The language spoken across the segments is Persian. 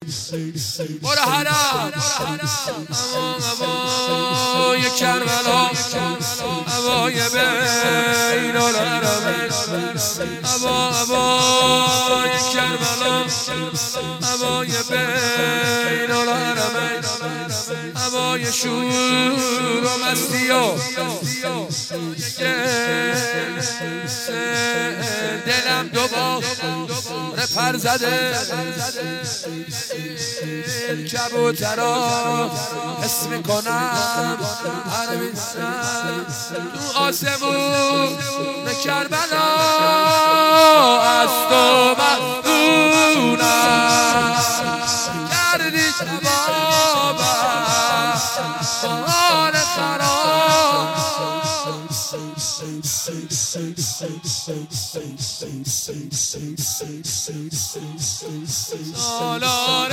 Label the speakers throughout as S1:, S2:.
S1: برو حرم هوای کربلا هوای بین الحرمین هوای کربلا هوای بین الحرمین هوای شور و مستی و دلم دوباره پر زده کبوترا حس میکنم هر میزن تو آسمون کربلا از تو مدونم کردی جوابم بار خراب سالار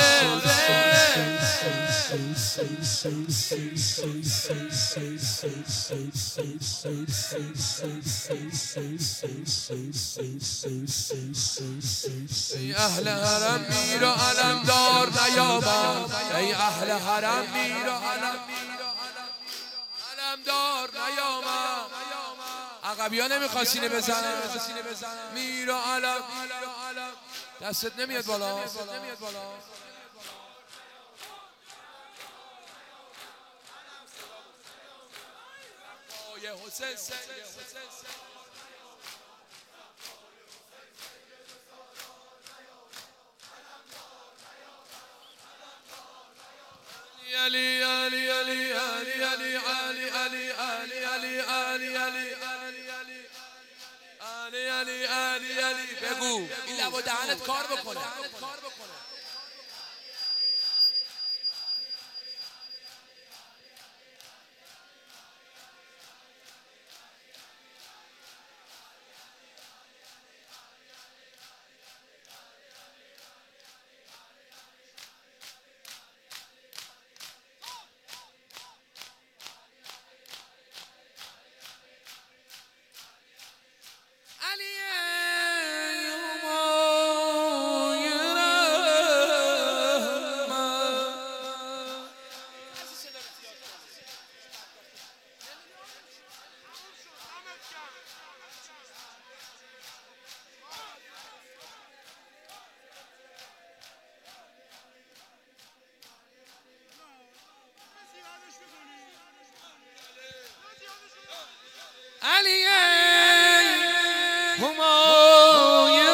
S1: ای اهل حرم میر و علمدار نیامد ای اهل حرم میر و علمدار نیامد عقبیا نمیخواستی بزنم میر و علم دستت نمیاد بالا علی علی علی علی علی علی علی علی علی علی علی علی علی بگو این لب و دهنت کار بکنه علی همای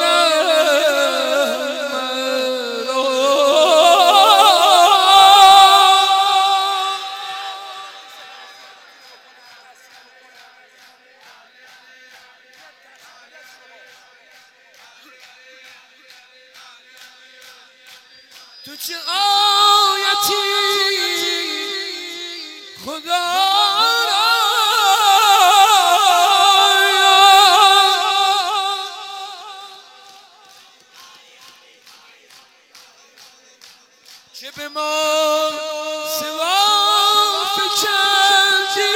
S1: تو چه آیتی خدا که به ما سوا فکندی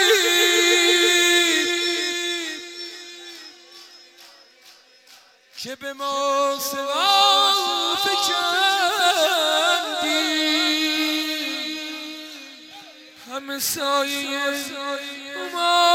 S1: که به ما سوا فکندی همه سایه ما